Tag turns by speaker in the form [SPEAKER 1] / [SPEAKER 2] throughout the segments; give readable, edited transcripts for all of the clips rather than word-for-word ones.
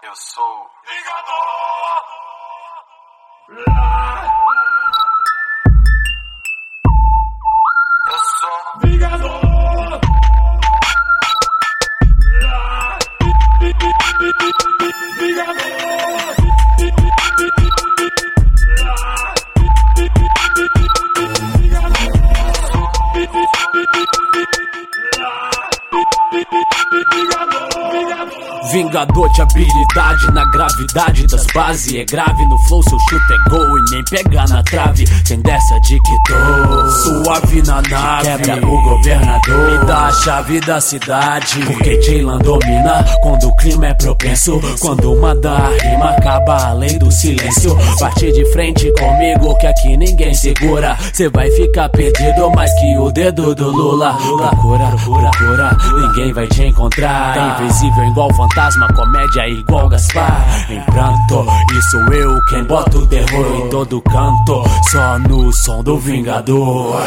[SPEAKER 1] Eu sou
[SPEAKER 2] Vingador.
[SPEAKER 3] Vingador de habilidade na gravidade das bases. É grave no flow, seu chute é gol e nem pega na trave. Tem dessa de que tô suave na nave, quebra o governador, me dá a chave da cidade. Porque Jaylan domina quando o clima é propenso. Quando manda a rima, acaba a lei do silêncio. Bate de frente comigo que aqui ninguém segura. Cê vai ficar perdido mais que o dedo do Lula. Procura, ninguém vai te encontrar. Invisível igual fantasma, comédia igual Gaspar. Em pranto, e sou eu quem bota o terror em todo canto, só no som do Vingador.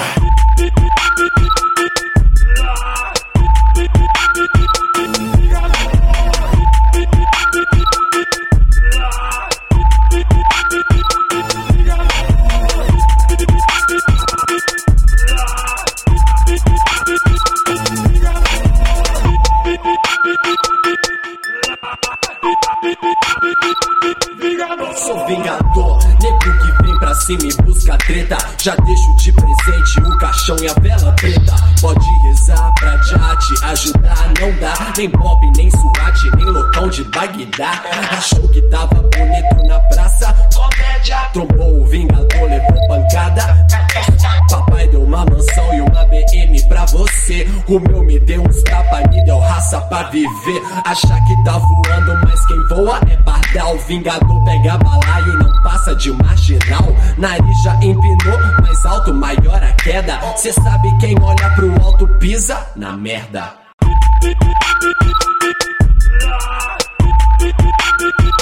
[SPEAKER 4] Sou Vingador, nego que vem pra cima e busca treta. Já deixo de presente o caixão e a vela preta. Pode rezar pra já te ajudar, não dá nem pop, nem SWAT, nem loucão de Bagdá. Achou que tava bonito na praça, comédia. Trombou o Vingador, levou pancada. Papai deu uma mansão e uma BM pra você. O meu me deu uns tapa, me deu raça pra viver. Achar que tá voando, mas quem voa é pardal. Vingador pega balaio, não passa de marginal. Nariz já empinou, mais alto, maior a queda. Cê sabe quem olha pro alto pisa na merda.